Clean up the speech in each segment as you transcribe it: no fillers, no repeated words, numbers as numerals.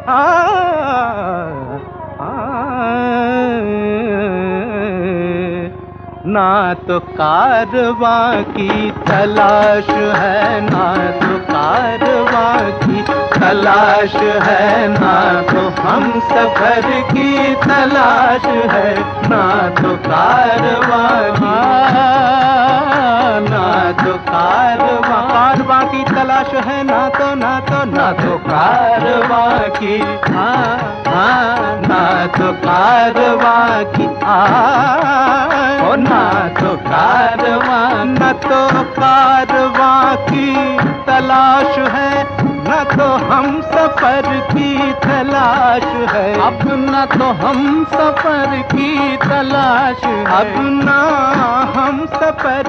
ना तो कारवां की तलाश है, ना तो कारवां की तलाश है, ना तो हम सफर की तलाश है, ना तो कारवां की, ना तो कारवां की तलाश है, ना तो कारवां की, ना तो कारवां की, ना तो कारवां, न तो कारवां की तलाश है, न तो हम सफर की तलाश है, अब न तो हम सफर की तलाश है, अब ना हम सफर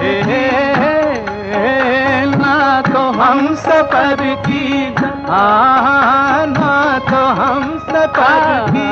ना तो हम सफर की, ना तो हम सफर की,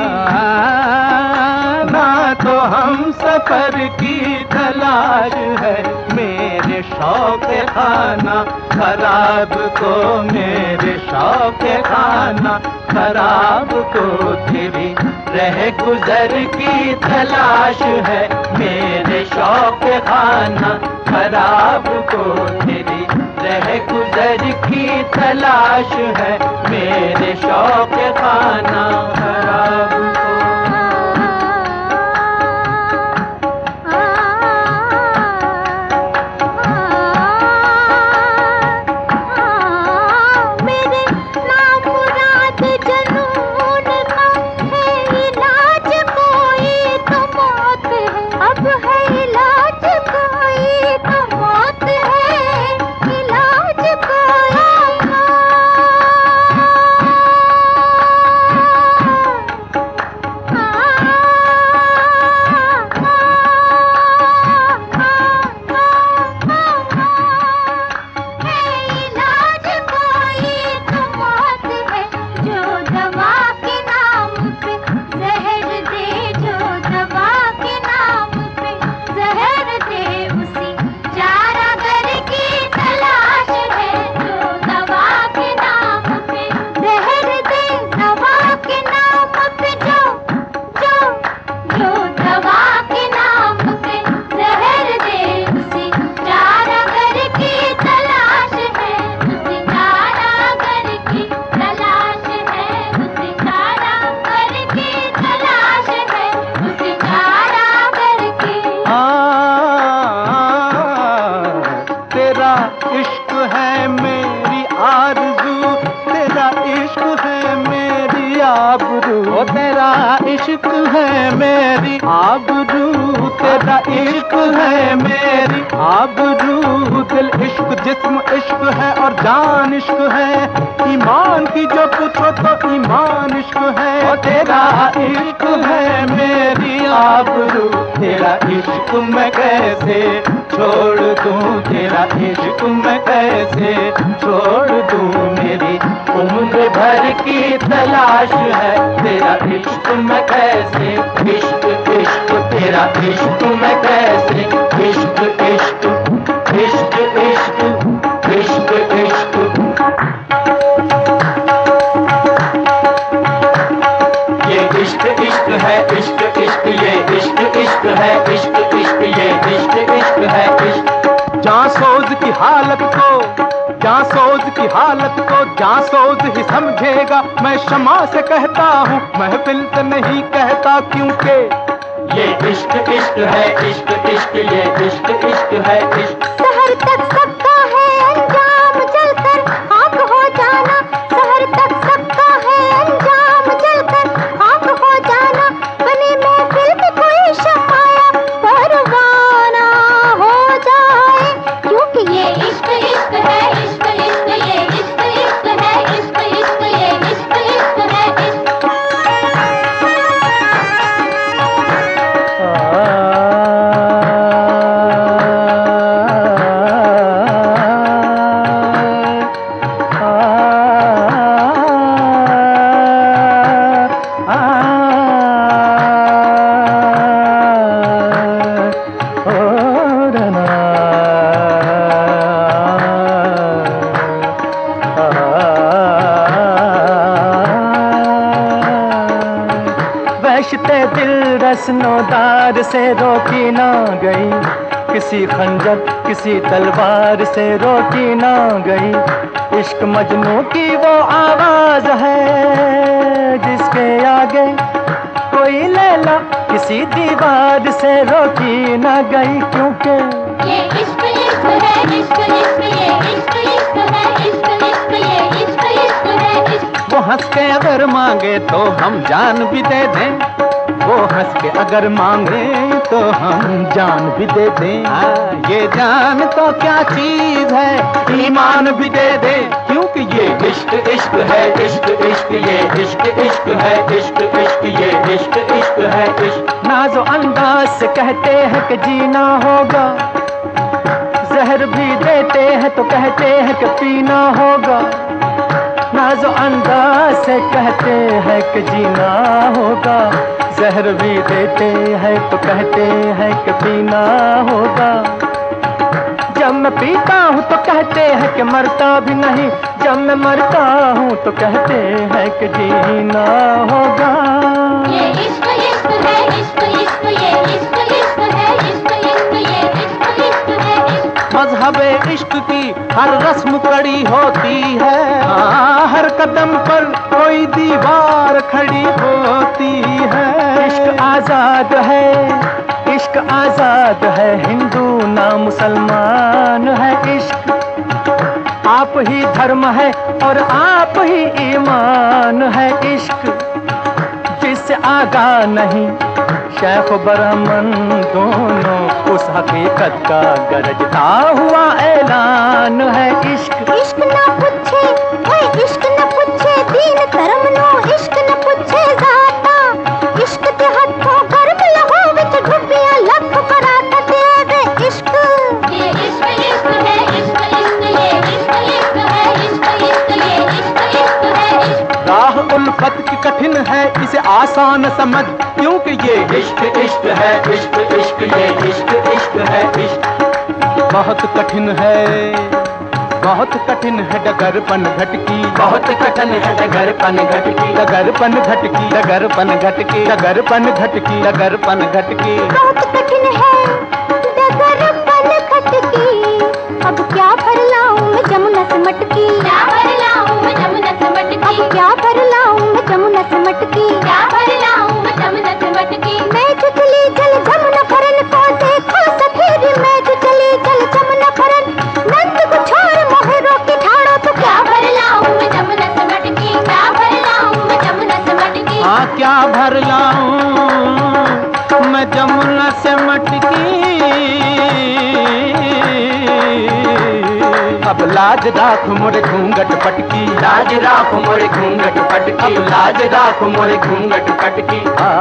ना तो हम सफर की तलाश है। मेरे शौक खाना खराब को, मेरे शौक खाना खराब को तेरी रह गुजर की तलाश है। मेरे शौक खाना खराब को तेरी रह गुजर की तलाश है। मेरे शौक खाना खराब को। इश्क है मेरी आरज़ू, तेरा इश्क है मेरी आबरू, ओ तेरा इश्क है मेरी आबरू, तेरा इश्क है मेरी आबरू। दिल इश्क, जिस्म इश्क है और जान इश्क है। ईमान की जो पूछो तो ईमान इश्क है। ओ तेरा इश्क है मेरी आबरू, तेरा इश्क मैं कैसे छोड़ दूं, तेरा इश्क मैं कैसे छोड़ दूं। मेरी उम्र भर की तलाश है, तेरा इश्क मैं कैसे, इश्क इश्क तेरा इश्क मैं कैसे, इश्क इश्क इश्क इश्क इश्क इश्क। ये इश्क इश्क है, इश्क इश्क ये इश्क इश्क है, इश्क इश्क ये इश्क इश्क है, इश्क। जांसोज की हालत को, जांसोज की हालत को जांसोज ही समझेगा। मैं शमा से कहता हूँ, महफिल से नहीं कहता, क्योंकि ये इश्क इश्क है, इश्क इश्क ये इश्क इश्क है, इश्क। शहर तक सबका है अंजाम जलकर आग हो जाना, शहर तक सबका है अंजाम जलकर आग हो जाना। बनी महफिल में कोई शमाया परवाना हो जाए, क्योंकि ये इश्क इश्क है, इश्क इश्क ये इश्क इश्क है, इश्क इश्क ये इश्क इश्क है, इश्क। दहशते दिल रस्नोदार से रोकी ना गई, किसी खंजर किसी तलवार से रोकी ना गई। इश्क मजनू की वो आवाज है जिसके आगे कोई लैला किसी दीवार से रोकी ना गई, क्योंकि ये इश्क इश्क है, इश्क इश्क, ये इश्क इश्क है, इश्क इश्क, ये इश्क इश्क है, इश्क। वो हंस के अगर मांगे तो हम जान भी दे दें, वो हंस के अगर मांगे तो हम जान भी दे दें। ये जान तो क्या चीज है, ईमान भी दे दे, क्योंकि ये इश्क इश्क है, इश्क इश्क, ये इश्क इश्क है, इश्क इश्क, ये इश्क इश्क है, इश्क। नाज़ो अंदाज से कहते हैं कि जीना होगा, जहर भी देते हैं तो कहते हैं कि पीना होगा। नाज़ो अंदाज से कहते हैं कि जीना होगा, जहर भी देते हैं तो कहते हैं कि पीना होगा। जब मैं पीता हूँ तो कहते हैं कि मरता भी नहीं, जब मैं मरता हूँ तो कहते हैं कि जीना होगा। ये इश्क इश्क है, इश्क इश्क, ये इश्क इश्क है, इश्क इश्क, ये इश्क इश्क है, इश्क। मज़हबे इश्क की हर रस्म कड़ी होती है, हर कदम पर कोई दीवार खड़ी होती है। इश्क आजाद है, इश्क आजाद है, हिंदू ना मुसलमान है। इश्क आप ही धर्म है और आप ही ईमान है। इश्क जिससे आगा नहीं शेख ब्राह्मण दोनों, उस हकीकत का गरजता हुआ ऐलान है। इश्क इश्क ना पूछे, ओए इश्क ना पूछे दीन धर्म नो, इश्क ना पूछे जाता, इश्क ते हथों गर्म लहो विच डुबिया लख कराता तेरे इश्क। ये इश्क इश्क है, इश्क इश्क, ये इश्क इश्क है, इश्क इश्क, ये इश्क इश्क है, इश्क। राह उल्फत की कठिन है, इसे आसान समझ, क्योंकि ये इश्क इश्क है, इश्क इश्क, ये इश्क इश्क है, इश्क। बहुत कठिन है, बहुत कठिन है डगरपन घटकी, बहुत कठिन है डगरपन घटकी, डगरपन घटकी, डगरपन घटकी, डगरपन घटकी, डगरपन घटकी। बहुत कठिन है डगरपन खटकी, अब क्या भर लाऊं मैं जमुना से मटकी, क्या भर लाऊं मैं जमुना से मटकी, अब क्या भर लाऊं मैं जमुना से मटकी, क्या भर लाऊं मैं जमुना से मटकी। मैं जो चली जल जमुना फरन को देखो सफेद, मैं जो चली जल जमुना फरन, नंद को छोड़ मोहे रोके ठाड़ो, तो क्या भर लाऊं मैं जमुना से मटकी, क्या भर लाऊं मैं जमुना से मटकी। हाँ क्या भर लाऊं मैं जमुना से मटकी, अब लाज राख मोरे घूंघट पटकी, लाज राख मोरे घूंघट पटकी, अब लाज राख मोरे घूंघट पटकी।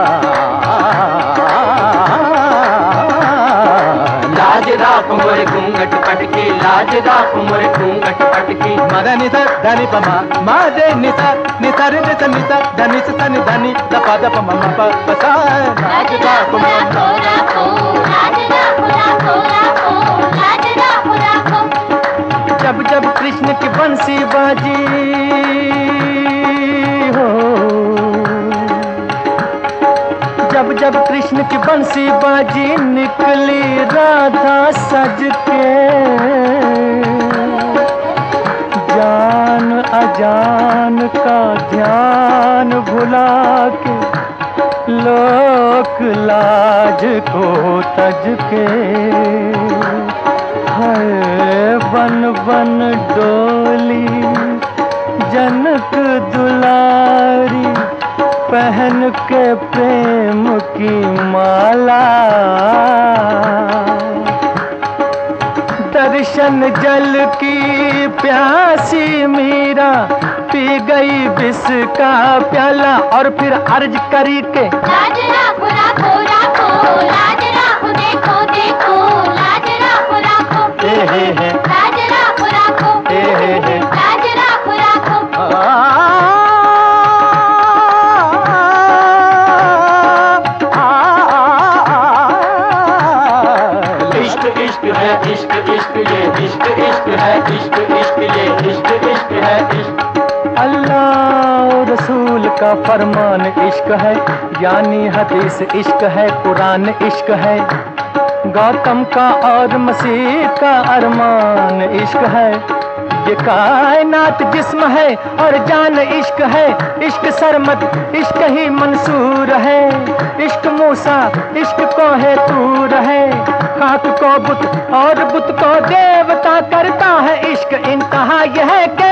लाज राख मोरे घूंघट पटकी, लाज राख मोरे घूंघट पटकी। मद निसा धनि पमा मादे निसा निसारे निसा निसा धनि सा नि धनि दपा दप मम प पसा। लाज राखो राखो राखो, लाज राखो राखो राखो, लाज राखो राखो। जब जब कृष्ण की बंसी बाजी हो, जब जब कृष्ण की बंसी बाजी, निकली राधा सज के, जान अजान का ध्यान भुला के, लोक लाज को तज के, हाय बन बन डोली जनक दुलारी, पहन के प्रेम की माला। दर्शन जल की प्यासी मीरा, पी गई विष का प्याला, और फिर अर्ज करी के लाज राखो राखो राखो, लाज राखो देखो देखो, लाज राखो राखो, लाज राखो राखो, लाज राखो राखो। इश्क इश्क है, इश्क इश्क, ये इश्क इश्क है, इश्क इश्क, ये इश्क इश्क है, इश्क। अल्लाह रसूल का फरमान इश्क है, यानी हदीस इश्क है, कुरान इश्क है। गौतम का और मसीह का अरमान इश्क है। ये कायनात जिस्म है और जान इश्क है। इश्क सरमद इश्क ही मंसूर है। इश्क मूसा इश्क को है तूर है। खाक को बुत और बुत को देवता करता है इश्क। इंतहा यह है